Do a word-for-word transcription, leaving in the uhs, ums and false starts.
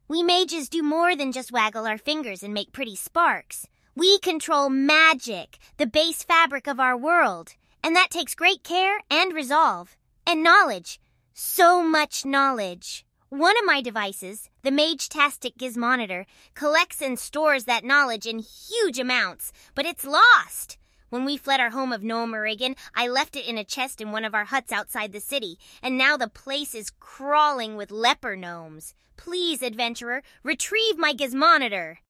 We mages do more than just waggle our fingers and make pretty sparks. We control magic, the base fabric of our world, and that takes great care and resolve. And knowledge. So much knowledge. One of my devices, the Mage-tastic Gizmonitor, collects and stores that knowledge in huge amounts, but it's lost. When we fled our home of Gnomerigan, I left it in a chest in one of our huts outside the city, and now the place is crawling with leper gnomes. Please, adventurer, retrieve my Gizmonitor.